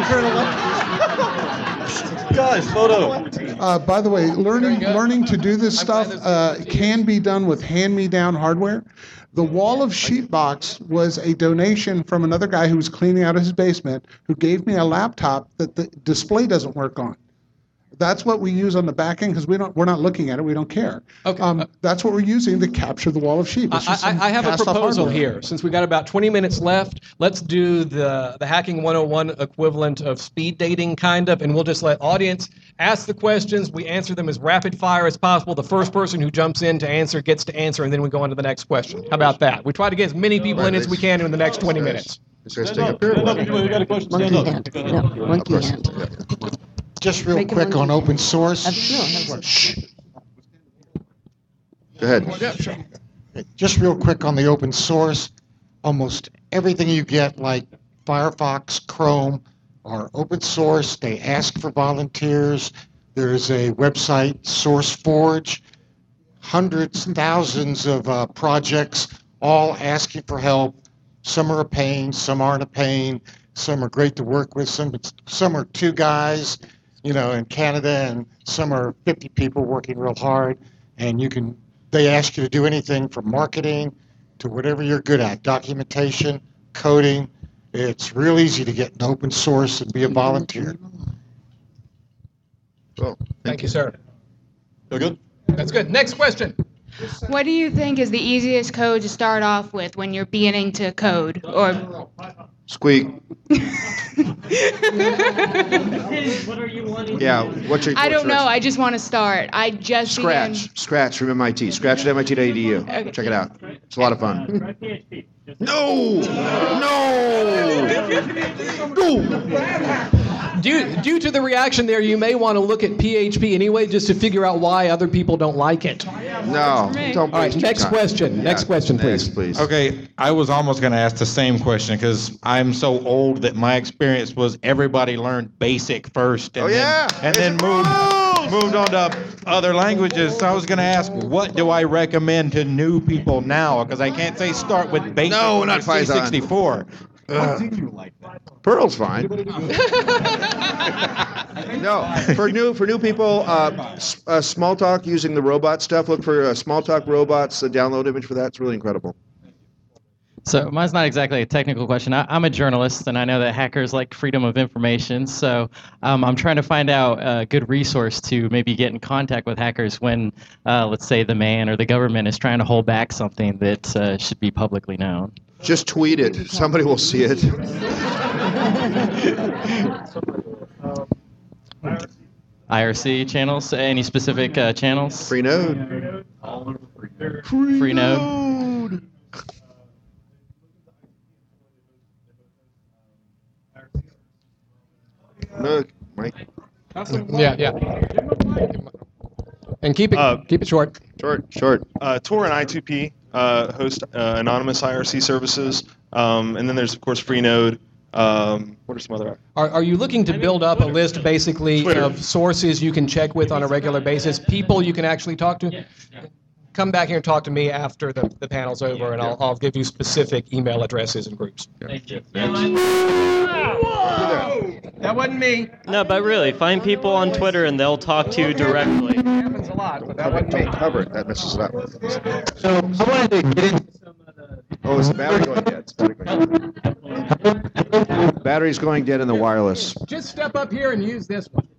Guys, photo. Uh, by the way, learning learning to do this stuff uh, can be done with hand-me-down hardware. The wall of sheetbox was a donation from another guy who was cleaning out his basement, who gave me a laptop that the display doesn't work on. That's what we use on the back end because we don't we're not looking at it. We don't care. Okay. Um, that's what we're using to capture the wall of sheep. It's I, just some I, I have a cast-off proposal hardware. here. Since we got about twenty minutes left, let's do the, the Hacking one oh one equivalent of speed dating, kind of, and we'll just let audience ask the questions. We answer them as rapid fire as possible. The first person who jumps in to answer gets to answer, and then we go on to the next question. How about that? We try to get as many people in as we can in the next twenty minutes. This guy's taking a beer. We got a question. Stand Monkey up. hand. No, monkey hand. Just real Make a quick on monkey. open source. Uh, no, have Shh. Go ahead. Just real quick on the open source. Almost everything you get, like Firefox, Chrome, are open source. They ask for volunteers. There's a website, SourceForge, hundreds, thousands of uh, projects, all asking for help. Some are a pain, some aren't a pain. Some are great to work with. Some some are two guys, you know, in Canada, and some are fifty people working real hard. And you can, they ask you to do anything from marketing to whatever you're good at, documentation, coding. It's real easy to get an open source and be a volunteer. Well, Thank you, sir. Feel good? That's good. Next question. What do you think is the easiest code to start off with when you're beginning to code? Or Squeak. What are you wanting? Yeah, what's your I don't what's know. your- I just want to start. I just began. Scratch. Scratch from M I T. Scratch at M I T dot E D U. Okay. Check it out. It's a lot of fun. Try P H P. Just- No! No! No! Due, due to the reaction there, you may want to look at P H P anyway, just to figure out why other people don't like it. No. Don't All right, waste your next time. question. Next Yeah, question, next, please. please. Okay, I was almost going to ask the same question because I'm so old that my experience was everybody learned BASIC first and Oh, yeah. then, and then moved, moved on to other languages. So I was going to ask, what do I recommend to new people now? Because I can't say start with BASIC No, or not Python. C sixty-four. Perl's fine. No, for new for new people, uh, s- uh, Smalltalk using the robot stuff. Look for uh, Smalltalk robots. The download image for that's really incredible. So mine's not exactly a technical question. I, I'm a journalist, and I know that hackers like freedom of information. So um, I'm trying to find out a good resource to maybe get in contact with hackers when, uh, let's say, the man or the government is trying to hold back something that uh, should be publicly known. Just tweet it. Somebody will see it. I R C channels? Any specific uh, channels? Freenode. Freenode. Look, Mike. Yeah, yeah. And keep it Uh, keep it short. Short, short. Uh, Tor and I two P uh, host uh, anonymous I R C services, um, and then there's of course Freenode. Um, what are some other? Are, are you looking to build up a list basically Twitter. of sources you can check with on a regular basis, people you can actually talk to? Come back here and talk to me after the, the panel's over, and I'll, I'll give you specific email addresses and groups. Thank you. That wasn't me. No, but really, find people on Twitter and they'll talk to you directly. It happens a lot, but that wasn't me. Cover it. That messes it up. So I wanted to get in. Oh, is the battery going dead? It's battery going dead. Battery's going dead in the wireless. Just step up here and use this one.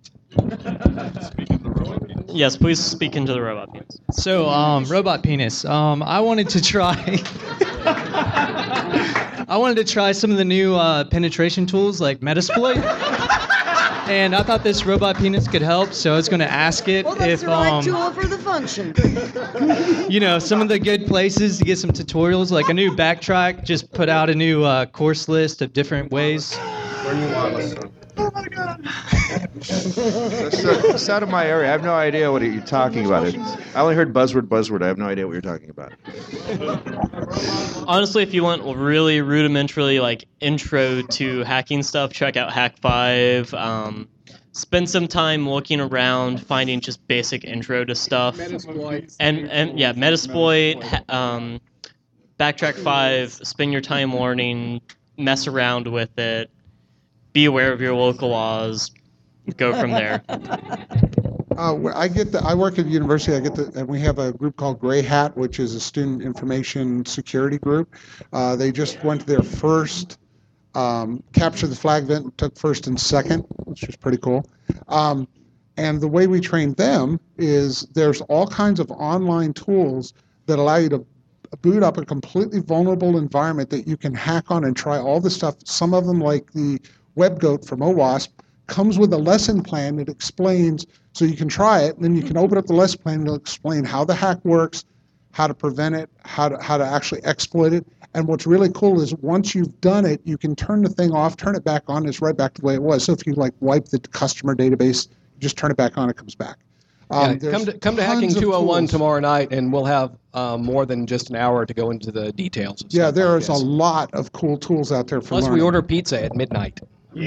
Yes, please speak into the robot penis. So, um, robot penis. Um, I wanted to try. I wanted to try some of the new uh, penetration tools like Metasploit, and I thought this robot penis could help. So I was going to ask it Well, that's if, the right um, tool for the function. you know, some of the good places to get some tutorials, like a new Backtrack just put out a new uh, course list of different ways. Oh my God. That's, uh, that's out of my area. I have no idea what you're talking about. It. I only heard buzzword, buzzword. I have no idea what you're talking about. Honestly, if you want really rudimentarily like intro to hacking stuff, check out Hack five. Um, spend some time looking around, finding just basic intro to stuff. Metasploit. And and yeah, Metasploit, ha- um, Backtrack five. Spend your time learning, mess around with it. Be aware of your local laws. Go from there. Uh, wh- I get the. I work at the university. I get the, and we have a group called Gray Hat, which is a student information security group. Uh, they just went to their first um, capture the flag event, took first and second, which was pretty cool. Um, and the way we train them is there's all kinds of online tools that allow you to boot up a completely vulnerable environment that you can hack on and try all the stuff. Some of them, like the WebGoat from OWASP, comes with a lesson plan that explains, so you can try it, and then you can open up the lesson plan and it'll explain how the hack works, how to prevent it, how to how to actually exploit it. And what's really cool is once you've done it, you can turn the thing off, turn it back on, it's right back to the way it was. So if you like wipe the customer database, you just turn it back on, it comes back. Um, Yeah, there's come to come to tons Hacking of two oh one tools. tomorrow night, and we'll have um, more than just an hour to go into the details. of Yeah, stuff there like is a this. lot of cool tools out there for Plus, we learning. order pizza at midnight.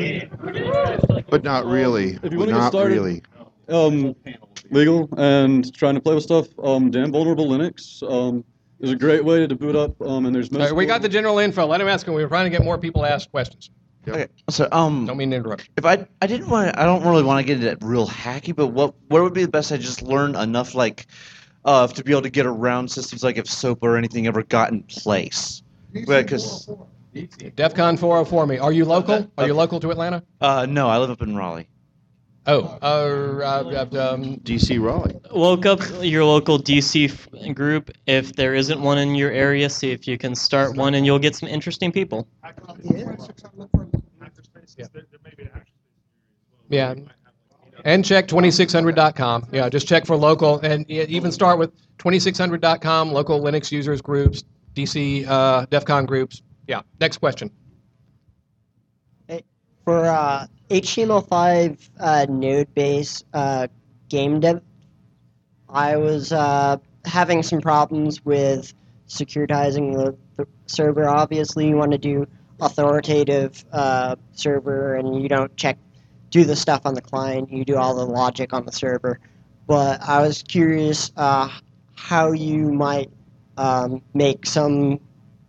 But not really. If you want to get Not started, really. um, legal and trying to play with stuff, um, damn vulnerable Linux um, is a great way to boot up. Um, and there's All right, we got the general info. Let him ask him. We were trying to get more people to ask questions. Okay, so um, Don't mean to interrupt. if I I didn't want to, I don't really want to get into real hacky, but what what would be the best? I just learn enough like, uh, to be able to get around systems like if SOAP or anything ever got in place. Because DEFCON four oh four me. Are you local? Are you local to Atlanta? uh, no, I live up in Raleigh. Oh, uh, uh, uh, um, D C Raleigh. Look up your local D C f- group. If there isn't one in your area, see if you can start one, and you'll get some interesting people. yeah. And check twenty-six hundred dot com. Yeah, just check for local, and yeah, even start with twenty-six hundred dot com, local Linux users groups, D C uh, DEFCON groups. Yeah. Next question. For uh, H T M L five uh, node-based uh, game dev, I was uh, having some problems with securitizing the, the server. Obviously, you want to do authoritative uh, server, and you don't check, do the stuff on the client. You do all the logic on the server. But I was curious uh, how you might um, make someone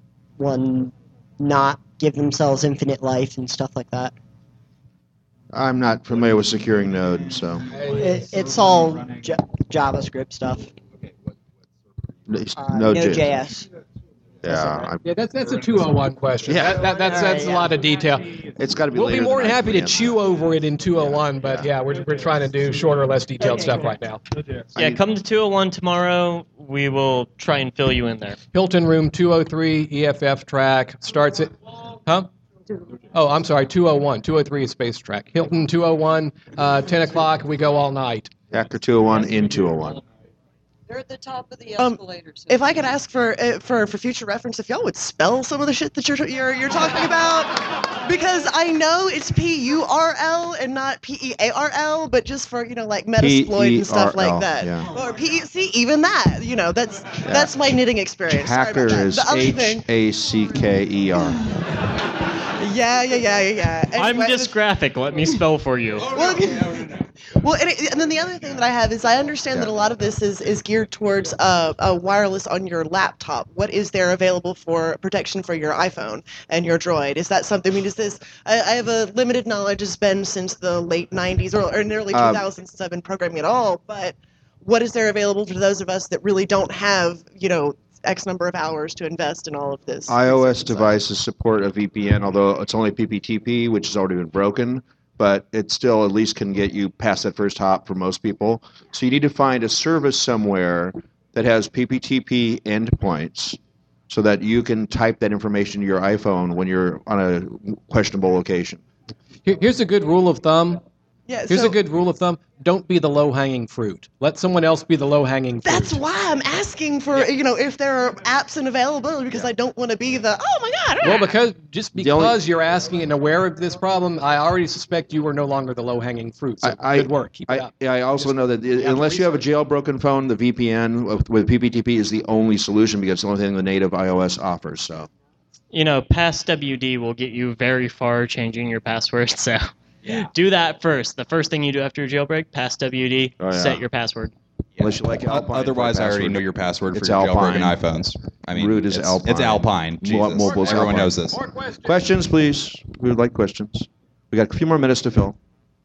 not give themselves infinite life and stuff like that. I'm not familiar with securing Node, so. It, it's all J- JavaScript stuff. Uh, Node.js. Node.js. Yeah, I, Yeah, that's that's a two oh one question. Yeah. That, that, that's that's a lot of detail. it's got to be. We'll be later more than than happy to nine p m chew over it in two oh one, but yeah, we're, we're trying to do shorter, less detailed stuff right now. Yeah, come to two oh one tomorrow. We will try and fill you in there. Hilton Room two oh three, E F F track, starts at, huh? Oh, I'm sorry, two oh one. two oh three is Space Track. Hilton two oh one, uh, ten o'clock, we go all night. After two oh one, in two oh one. They're at the top of the Um, escalators. If I could ask for uh, for for future reference, if y'all would spell some of the shit that you're you're you're talking about, because I know it's P U R L and not P E A R L, but just for you know like Metasploit and stuff P E R L, like that, yeah. or P E C, even that, you know, that's that's my knitting experience. Sorry Hacker about that. is The other H thing, A C K E R. yeah, yeah, yeah, yeah, yeah. I'm Anyway, dysgraphic. Let me spell for you. Well, well and, it, and then the other thing that I have is I understand that a lot of this is, is geared towards uh, uh, wireless on your laptop. What is there available for protection for your iPhone and your Droid? Is that something? I mean, is this? I, I have a limited knowledge. It's been since the late nineties or, or in the early Um, two thousands since I've been programming at all. But what is there available for those of us that really don't have, you know, X number of hours to invest in all of this? iOS devices support a V P N, although it's only P P T P, which has already been broken, but it still at least can get you past that first hop for most people. So you need to find a service somewhere that has P P T P endpoints so that you can type that information to your iPhone when you're on a questionable location. Here- Here's a good rule of thumb. Yeah, Here's so- a good rule of thumb. Don't be the low-hanging fruit. Let someone else be the low-hanging fruit. That's why I'm asking for, you know, if there are apps and availability, because I don't want to be the, oh my God. Well, because just The only- because you're asking and aware of this problem, I already suspect you are no longer the low-hanging fruit. So I, good work. Keep it I, up. yeah, I also know that i- unless you have a jailbroken phone, the V P N with, with P P T P is the only solution because it's the only thing the native iOS offers. So You know, Pass W D will get you very far changing your password. So do that first. The first thing you do after your jailbreak, Pass W D, Oh, yeah. set your password. unless you like Alpine. Otherwise, for I already password. know your password for It's your Alpine. jailbroken iPhones. I mean, Root is it's, Alpine. It's Alpine. Mo- Jesus. mobile's Everyone Alpine. knows this. Questions, please. We would like questions. We got a few more minutes to fill.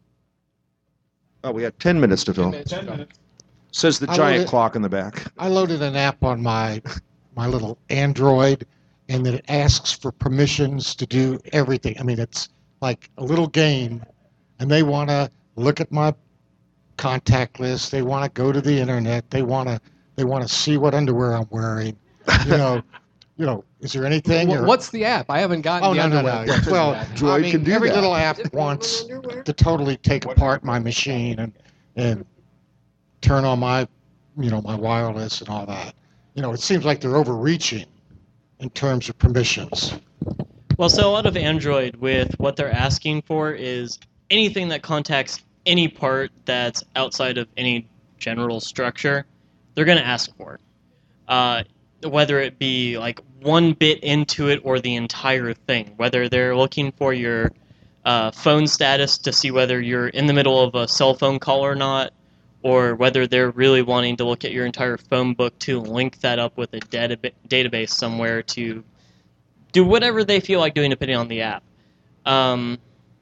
Oh, we got ten minutes to fill. Says the I giant loaded- clock in the back. I loaded an app on my my little Android, and then it asks for permissions to do everything. I mean, it's like a little game, and they want to look at my contact list. They want to go to the internet. They want to they want to see what underwear I'm wearing. You know, you know. Is there anything? Wh- or- What's the app? I haven't gotten Oh the no no underwear. no! What is Well, that? I mean, every little app wants to totally take apart my machine and and turn on my, you know, my wireless and all that. You know, it seems like they're overreaching in terms of permissions. Well, so a lot of Android with what they're asking for is anything that contacts any part that's outside of any general structure, they're going to ask for. Uh, whether it be like one bit into it or the entire thing, whether they're looking for your uh, phone status to see whether you're in the middle of a cell phone call or not, or whether they're really wanting to look at your entire phone book to link that up with a data- database somewhere to do whatever they feel like doing depending on the app. Um,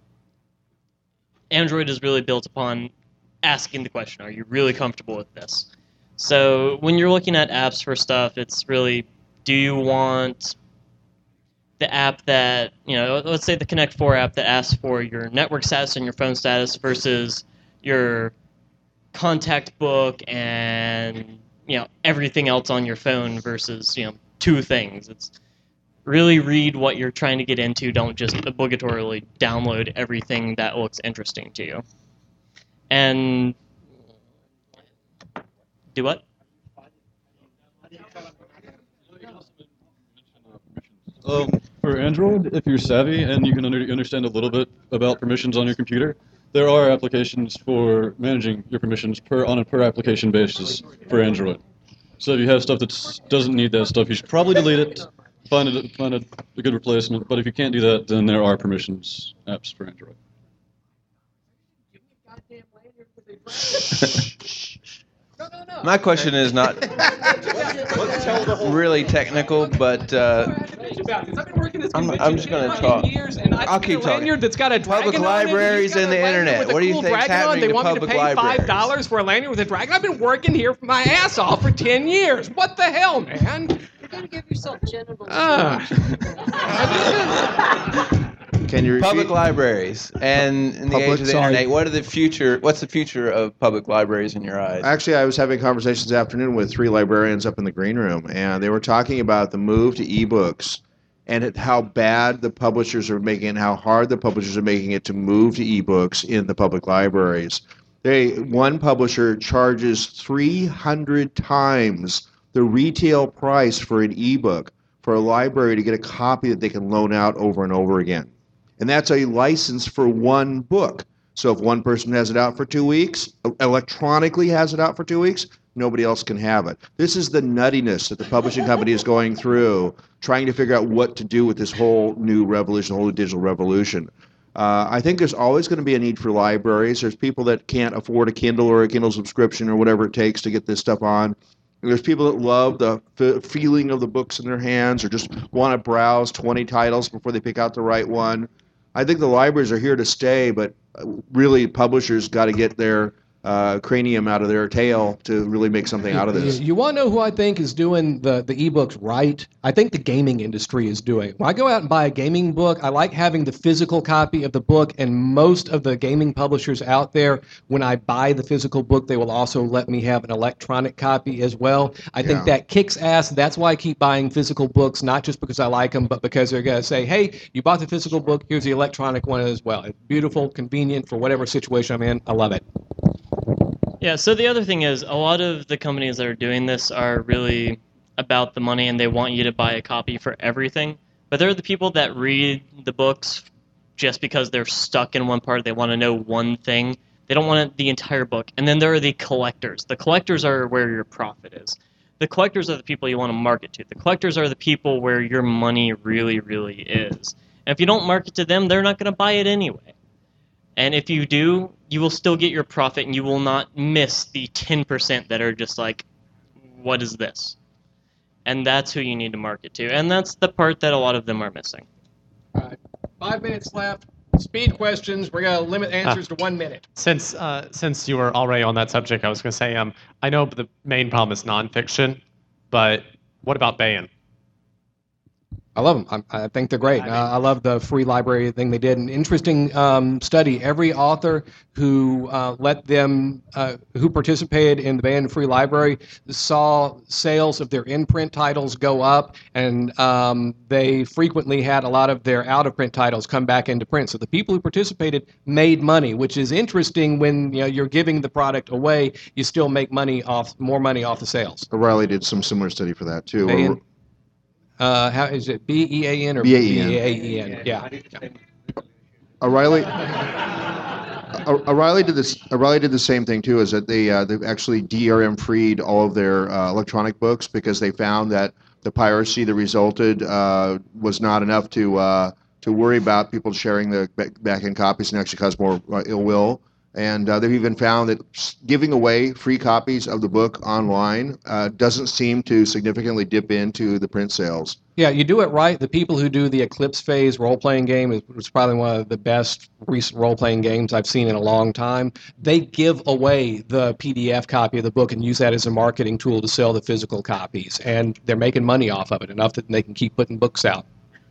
Android is really built upon asking the question, are you really comfortable with this? So when you're looking at apps for stuff, it's really, do you want the app that, you know, let's say the Connect four app that asks for your network status and your phone status versus your contact book and, you know, everything else on your phone versus, you know, two things. It's really read what you're trying to get into. Don't just obligatorily download everything that looks interesting to you. And do what? Um, for Android, if you're savvy and you can under, understand a little bit about permissions on your computer, there are applications for managing your permissions per on a per application basis for Android. So if you have stuff that doesn't need that stuff, you should probably delete it, find a, find a, a good replacement. But if you can't do that, then there are permissions apps for Android. My question is not really technical, but uh, I'm, I'm just going to talk. I'll keep talking. Lanyard that's got a Public dragon on it, libraries and and the he's got a lanyard internet. with a What do you cool think's dragon on it. happening They to want me to public pay five libraries? dollars for a lanyard with a dragon. I've been working here for my ass off for ten years. What the hell, man? gotta give yourself genital. Can you repeat? Public libraries and in the Public- age of the sorry. internet, what are the future? What's the future of public libraries in your eyes? Actually, I was having conversations this afternoon with three librarians up in the green room, and they were talking about the move to ebooks and it, how bad the publishers are making it, how hard the publishers are making it to move to ebooks in the public libraries. They one publisher charges three hundred times the retail price for an ebook for a library to get a copy that they can loan out over and over again. And that's a license for one book. So if one person has it out for two weeks, electronically has it out for two weeks, nobody else can have it. This is the nuttiness that the publishing company is going through, trying to figure out what to do with this whole new revolution, whole new digital revolution. Uh, I think there's always going to be a need for libraries. There's people that can't afford a Kindle or a Kindle subscription or whatever it takes to get this stuff on. And there's people that love the f- feeling of the books in their hands or just want to browse twenty titles before they pick out the right one. I think the libraries are here to stay, but really publishers got to get their uh, cranium out of their tail to really make something out of this. You, you want to know who I think is doing the, the ebooks right? I think the gaming industry is doing it. When I go out and buy a gaming book, I like having the physical copy of the book, and most of the gaming publishers out there, when I buy the physical book, they will also let me have an electronic copy as well. I think Yeah. that kicks ass. That's why I keep buying physical books, not just because I like them, but because they're going to say, hey, you bought the physical book, here's the electronic one as well. It's beautiful, convenient for whatever situation I'm in. I love it. Yeah, so the other thing is, a lot of the companies that are doing this are really about the money and they want you to buy a copy for everything. But there are the people that read the books just because they're stuck in one part. They want to know one thing. They don't want the entire book. And then there are the collectors. The collectors are where your profit is. The collectors are the people you want to market to. The collectors are the people where your money really, really is. And if you don't market to them, they're not going to buy it anyway. And if you do, you will still get your profit and you will not miss the ten percent that are just like, what is this? And that's who you need to market to. And that's the part that a lot of them are missing. All right. Five minutes left. Speed questions. We're going to limit answers to one minute. Since uh, since you were already on that subject, I was going to say, um, I know the main problem is nonfiction, but what about Bayan? I love them. I, I think they're great. Uh, I love the free library thing they did. An interesting um, study. Every author who uh, let them, uh, who participated in the Bayan Free Library, saw sales of their in-print titles go up, and um, they frequently had a lot of their out-of-print titles come back into print. So the people who participated made money, which is interesting. When you know you're giving the product away, you still make money off, more money off the sales. O'Reilly did some similar study for that too. Bayan? Uh, how is it? B E A N or B A E N. B A E N? Yeah. O'Reilly. O- O'Reilly did this. O'Reilly did the same thing too. Is that they uh, they actually D R M freed all of their uh, electronic books because they found that the piracy that resulted uh, was not enough to uh, to worry about people sharing the back end copies and actually caused more uh, ill will. And uh, they've even found that giving away free copies of the book online uh, doesn't seem to significantly dip into the print sales. Yeah, you do it right. The people who do the Eclipse Phase role-playing game is, is probably one of the best recent role-playing games I've seen in a long time. They give away the P D F copy of the book and use that as a marketing tool to sell the physical copies. And they're making money off of it, enough that they can keep putting books out.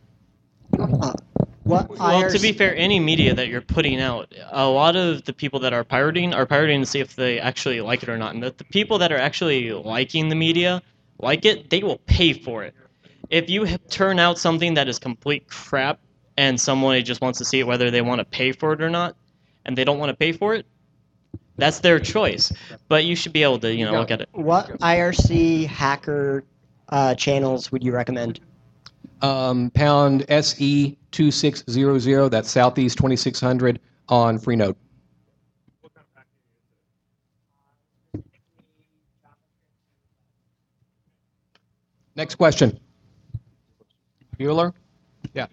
What Well, to be fair, any media that you're putting out, a lot of the people that are pirating are pirating to see if they actually like it or not. And the, the people that are actually liking the media, like it, they will pay for it. If you h- turn out something that is complete crap and someone just wants to see it whether they want to pay for it or not, and they don't want to pay for it, that's their choice. But you should be able to, you know, look at it. What I R C hacker uh, channels would you recommend? Um, pound S E two six zero zero, that's Southeast twenty-six hundred on Freenode. Next question. Bueller? Yeah.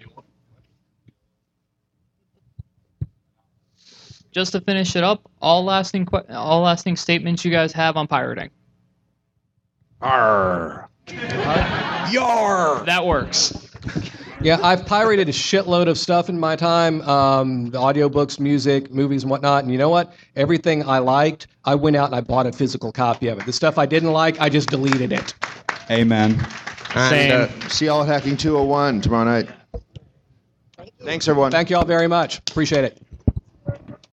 Just to finish it up, all lasting que- all lasting statements you guys have on pirating. Arr. Yar. That works. Yeah, I've pirated a shitload of stuff in my time, um, the audiobooks, music, movies, and whatnot. And you know what? Everything I liked, I went out and I bought a physical copy of it. The stuff I didn't like, I just deleted it. Amen. And Same. uh, see y'all at Hacking two oh one tomorrow night. Thanks, everyone. Thank you all very much. Appreciate it.